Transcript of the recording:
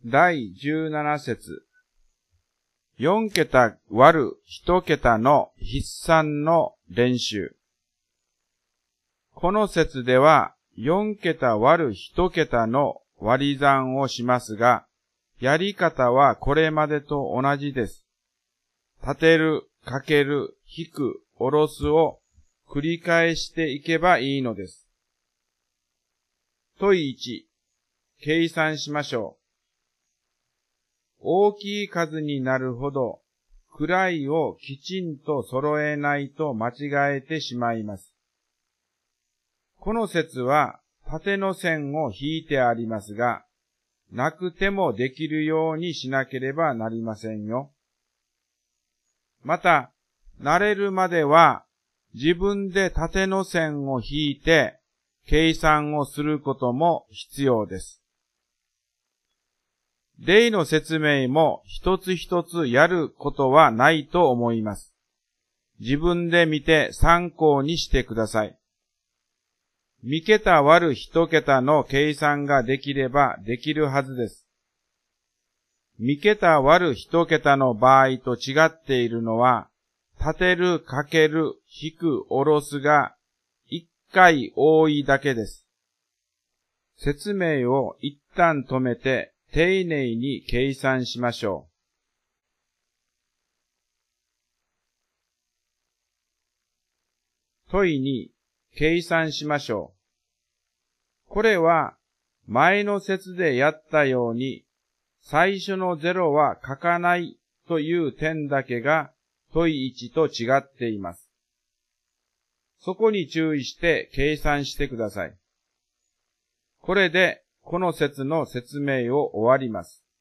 第17節。4桁割る1桁の筆算の練習。この節では4桁割る1桁の割り算をしますが、やり方はこれまでと同じです。立てる、かける、引く、下ろすを繰り返していけばいいのです。問1、計算しましょう。大きい数になるほど、位をきちんと揃えないと間違えてしまいます。この節は縦の線を引いてありますが、なくてもできるようにしなければなりませんよ。また、慣れるまでは自分で縦の線を引いて計算をすることも必要です。例の説明も一つ一つやることはないと思います。自分で見て参考にしてください。2桁割る1桁の計算ができればできるはずです。2桁割る1桁の場合と違っているのは、立てる、かける、引く、下ろすが1回多いだけです。説明を一旦止めて丁寧に計算しましょう。問2、計算しましょう。これは前の節でやったように、最初の0は書かないという点だけが問1と違っています。そこに注意して計算してください。これでこの節の説明を終わります。